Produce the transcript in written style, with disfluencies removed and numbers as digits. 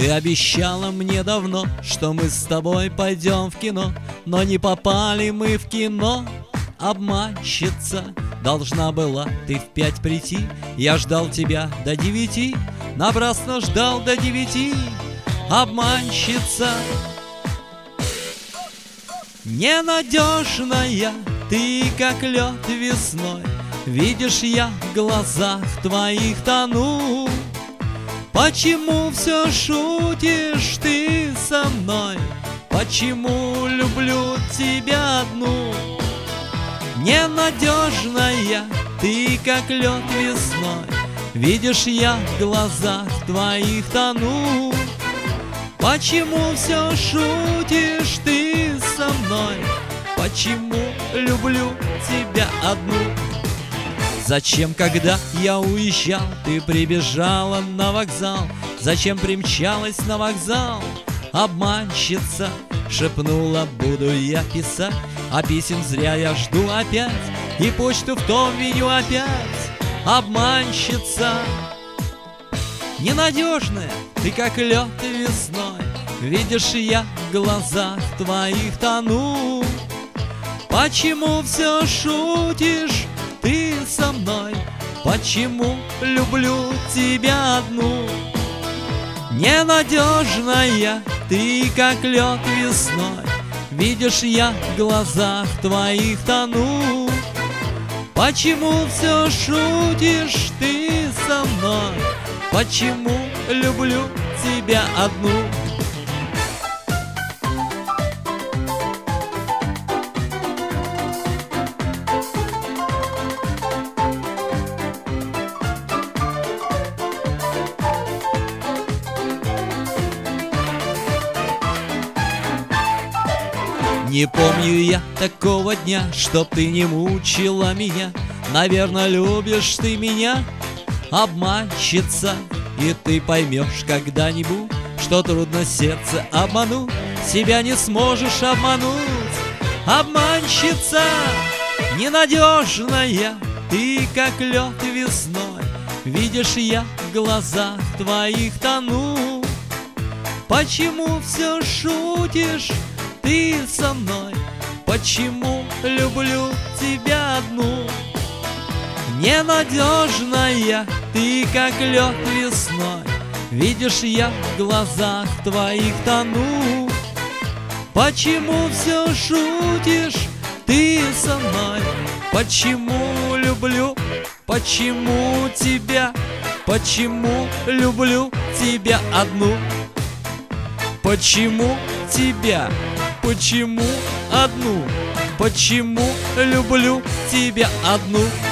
Ты обещала мне давно, что мы с тобой пойдем в кино, но не попали мы в кино. Обманщица, должна была ты в 5 прийти. Я ждал тебя до 9, напрасно ждал до 9. Обманщица, ненадежная, ты как лед весной. Видишь, я в глазах твоих тону. Почему все шутишь ты со мной? Почему люблю тебя одну? Ненадежная, ты как лед весной. Видишь, я в глазах твоих тону. Почему все шутишь ты со мной? Почему люблю тебя одну? Зачем, когда я уезжал, ты прибежала на вокзал? Зачем примчалась на вокзал? Обманщица шепнула, буду я писать, а писем зря я жду опять, и почту в том виню опять. Обманщица, ненадежная, ты как лед весной. Видишь, я в глазах твоих тону. Почему все шутишь ты со мной? Почему люблю тебя одну? Ненадежная, ты как лед весной. Видишь, я в глазах твоих тону. Почему все шутишь ты со мной? Почему люблю тебя одну? Не помню я такого дня, чтоб ты не мучила меня. Наверное, любишь ты меня, обманщица. И ты поймешь когда-нибудь, что трудно сердце обмануть. Себя не сможешь обмануть, обманщица. Ненадежная, ты как лед весной. Видишь, я в глазах твоих тону. Почему все шутишь ты со мной? Почему люблю тебя одну? Ненадежная, ты как лед весной. Видишь, я в глазах твоих тону. Почему все шутишь ты со мной? Почему люблю, почему тебя? Почему люблю тебя одну? Почему тебя? Почему одну? Почему люблю тебя одну?